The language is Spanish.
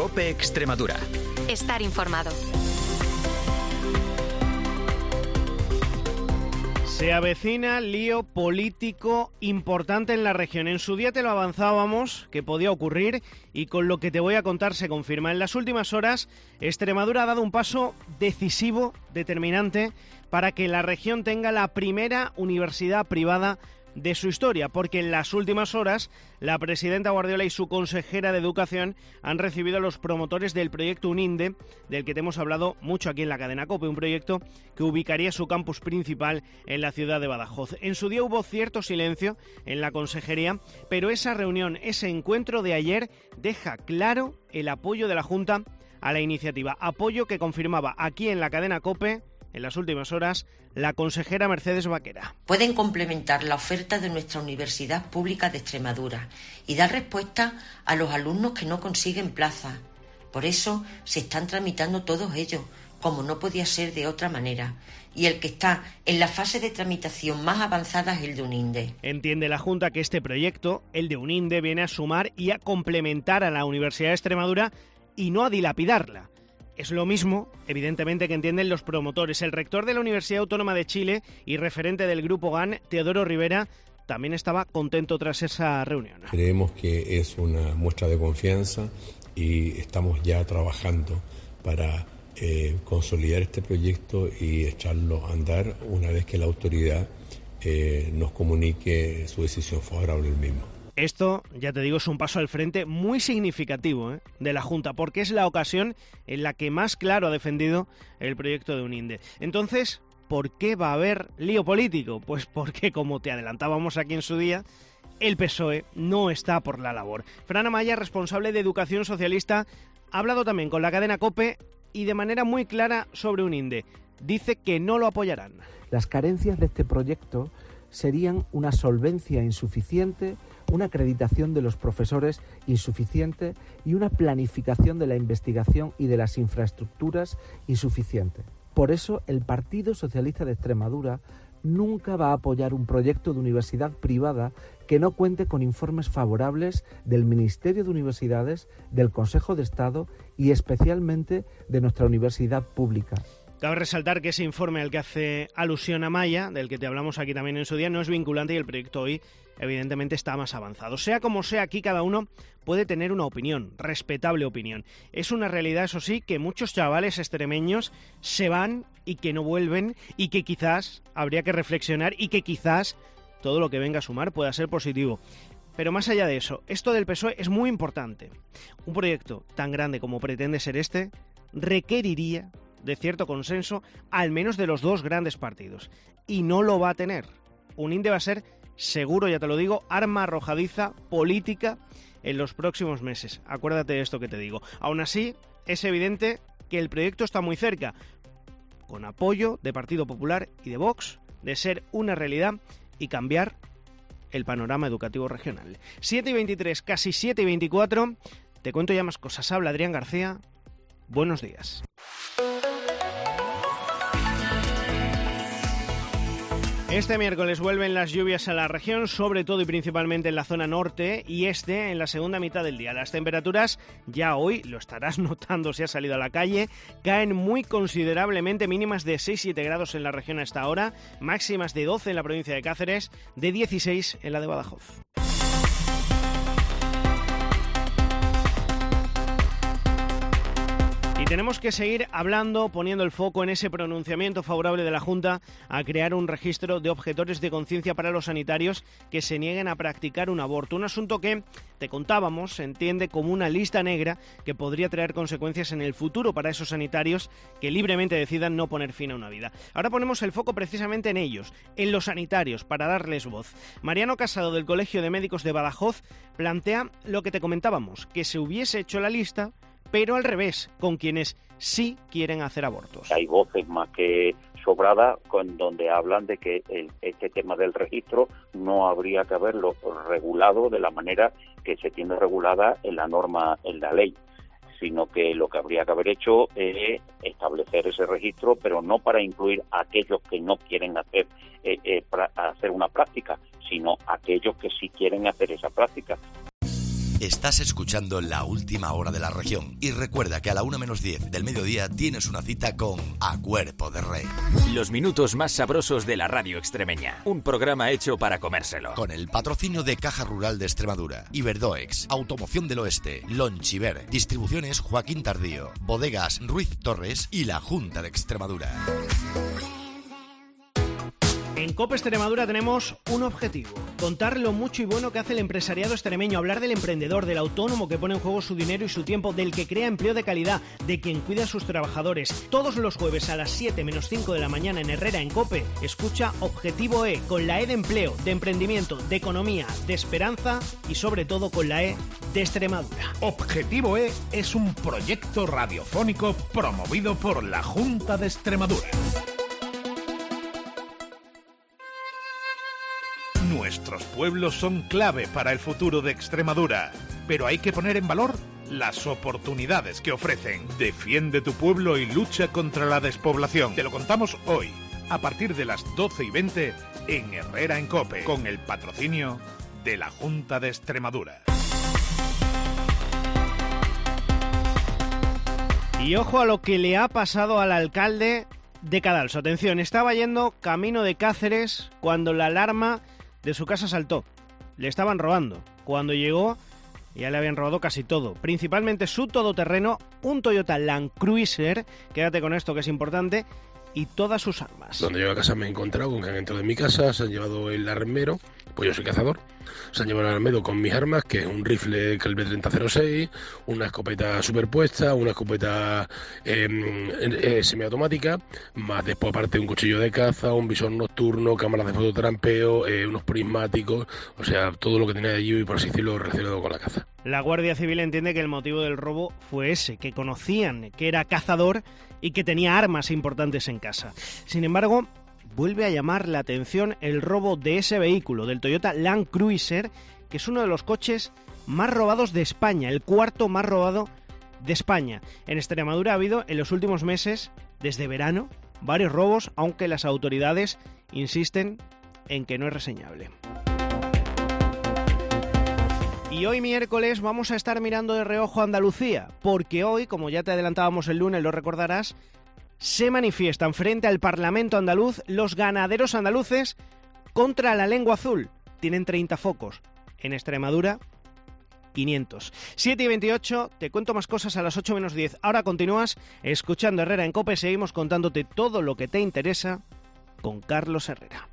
COPE Extremadura. Estar informado. Se avecina lío político importante en la región. En su día te lo avanzábamos, que podía ocurrir, y con lo que te voy a contar se confirma. En las últimas horas, Extremadura ha dado un paso decisivo, determinante, para que la región tenga la primera universidad privada de su historia, porque en las últimas horas la presidenta Guardiola y su consejera de Educación han recibido a los promotores del proyecto UNINDE, del que te hemos hablado mucho aquí en la cadena COPE, un proyecto que ubicaría su campus principal en la ciudad de Badajoz. En su día hubo cierto silencio en la consejería, pero esa reunión, ese encuentro de ayer deja claro el apoyo de la Junta a la iniciativa, apoyo que confirmaba aquí en la cadena COPE en las últimas horas la consejera Mercedes Vaquera. Pueden complementar la oferta de nuestra Universidad Pública de Extremadura y dar respuesta a los alumnos que no consiguen plaza. Por eso se están tramitando todos ellos, como no podía ser de otra manera. Y el que está en la fase de tramitación más avanzada es el de UNINDE. Entiende la Junta que este proyecto, el de UNINDE, viene a sumar y a complementar a la Universidad de Extremadura y no a dilapidarla. Es lo mismo, evidentemente, que entienden los promotores. El rector de la Universidad Autónoma de Chile y referente del Grupo GAN, Teodoro Rivera, también estaba contento tras esa reunión. Creemos que es una muestra de confianza y estamos ya trabajando para consolidar este proyecto y echarlo a andar una vez que la autoridad nos comunique su decisión favorable al mismo. Esto, ya te digo, es un paso al frente muy significativo de la Junta, porque es la ocasión en la que más claro ha defendido el proyecto de UNINDE. Entonces, ¿por qué va a haber lío político? Pues porque, como te adelantábamos aquí en su día, el PSOE no está por la labor. Fran Amaya, responsable de Educación Socialista, ha hablado también con la cadena COPE y de manera muy clara sobre UNINDE. Dice que no lo apoyarán. Las carencias de este proyecto serían una solvencia insuficiente, una acreditación de los profesores insuficiente y una planificación de la investigación y de las infraestructuras insuficiente. Por eso, el Partido Socialista de Extremadura nunca va a apoyar un proyecto de universidad privada que no cuente con informes favorables del Ministerio de Universidades, del Consejo de Estado y especialmente de nuestra universidad pública. Cabe resaltar que ese informe al que hace alusión Amaya, del que te hablamos aquí también en su día, no es vinculante y el proyecto hoy evidentemente está más avanzado. Sea como sea, aquí cada uno puede tener una opinión, respetable opinión. Es una realidad, eso sí, que muchos chavales extremeños se van y que no vuelven y que quizás habría que reflexionar y que quizás todo lo que venga a sumar pueda ser positivo. Pero más allá de eso, esto del PSOE es muy importante. Un proyecto tan grande como pretende ser este requeriría de cierto consenso, al menos de los dos grandes partidos. Y no lo va a tener. UNINDE va a ser, seguro, ya te lo digo, arma arrojadiza política en los próximos meses. Acuérdate de esto que te digo. Aún así, es evidente que el proyecto está muy cerca, con apoyo de Partido Popular y de Vox, de ser una realidad y cambiar el panorama educativo regional. 7:23, casi 7:24. Te cuento ya más cosas. Habla Adrián García. Buenos días. Este miércoles vuelven las lluvias a la región, sobre todo y principalmente en la zona norte y este en la segunda mitad del día. Las temperaturas ya hoy, lo estarás notando si has salido a la calle, caen muy considerablemente, mínimas de 6-7 grados en la región a esta hora, máximas de 12 en la provincia de Cáceres, de 16 en la de Badajoz. Y tenemos que seguir hablando, poniendo el foco en ese pronunciamiento favorable de la Junta a crear un registro de objetores de conciencia para los sanitarios que se nieguen a practicar un aborto. Un asunto que, te contábamos, se entiende como una lista negra que podría traer consecuencias en el futuro para esos sanitarios que libremente decidan no poner fin a una vida. Ahora ponemos el foco precisamente en ellos, en los sanitarios, para darles voz. Mariano Casado, del Colegio de Médicos de Badajoz, plantea lo que te comentábamos, que se hubiese hecho la lista, pero al revés, con quienes sí quieren hacer abortos. Hay voces más que sobradas con donde hablan de que este tema del registro no habría que haberlo regulado de la manera que se tiene regulada en la norma, en la ley, sino que lo que habría que haber hecho es establecer ese registro, pero no para incluir a aquellos que no quieren hacer una práctica, sino a aquellos que sí quieren hacer esa práctica. Estás escuchando La Última Hora de la Región y recuerda que a la 1:10 del mediodía tienes una cita con A Cuerpo de Rey. Los minutos más sabrosos de la radio extremeña. Un programa hecho para comérselo. Con el patrocinio de Caja Rural de Extremadura, Iberdoex, Automoción del Oeste, Lonchiver, Distribuciones Joaquín Tardío, Bodegas Ruiz Torres y la Junta de Extremadura. En COPE Extremadura tenemos un objetivo: contar lo mucho y bueno que hace el empresariado extremeño, hablar del emprendedor, del autónomo que pone en juego su dinero y su tiempo, del que crea empleo de calidad, de quien cuida a sus trabajadores. Todos los jueves a las 7:05 de la mañana en Herrera, en COPE, escucha Objetivo E, con la E de empleo, de emprendimiento, de economía, de esperanza y sobre todo con la E de Extremadura. Objetivo E es un proyecto radiofónico promovido por la Junta de Extremadura. Nuestros pueblos son clave para el futuro de Extremadura, pero hay que poner en valor las oportunidades que ofrecen. Defiende tu pueblo y lucha contra la despoblación. Te lo contamos hoy, a partir de las 12:20 en Herrera en COPE, con el patrocinio de la Junta de Extremadura. Y ojo a lo que le ha pasado al alcalde de Cadalso. Atención, estaba yendo camino de Cáceres cuando la alarma de su casa saltó. Le estaban robando. Cuando llegó, ya le habían robado casi todo, principalmente su todoterreno, un Toyota Land Cruiser, quédate con esto que es importante, y todas sus armas. Cuando llego a casa me he encontrado con que han entrado en mi casa, se han llevado el armero, pues yo soy cazador, se han llevado el armero con mis armas, que es un rifle Calibr 30-06, una escopeta superpuesta, una escopeta semiautomática, más después aparte un cuchillo de caza, un visor nocturno, cámaras de fototrampeo, unos prismáticos, o sea, todo lo que tenía de allí, por así decirlo, relacionado con la caza. La Guardia Civil entiende que el motivo del robo fue ese, que conocían que era cazador y que tenía armas importantes en casa. Sin embargo, vuelve a llamar la atención el robo de ese vehículo, del Toyota Land Cruiser, que es uno de los coches más robados de España, el cuarto más robado de España. En Extremadura ha habido en los últimos meses, desde verano, varios robos, aunque las autoridades insisten en que no es reseñable. Y hoy miércoles vamos a estar mirando de reojo a Andalucía, porque hoy, como ya te adelantábamos el lunes, lo recordarás, se manifiestan frente al Parlamento andaluz los ganaderos andaluces contra la lengua azul. Tienen 30 focos. En Extremadura, 500. 7:28, te cuento más cosas a las 8:10. Ahora continúas escuchando Herrera en COPE. Seguimos contándote todo lo que te interesa con Carlos Herrera.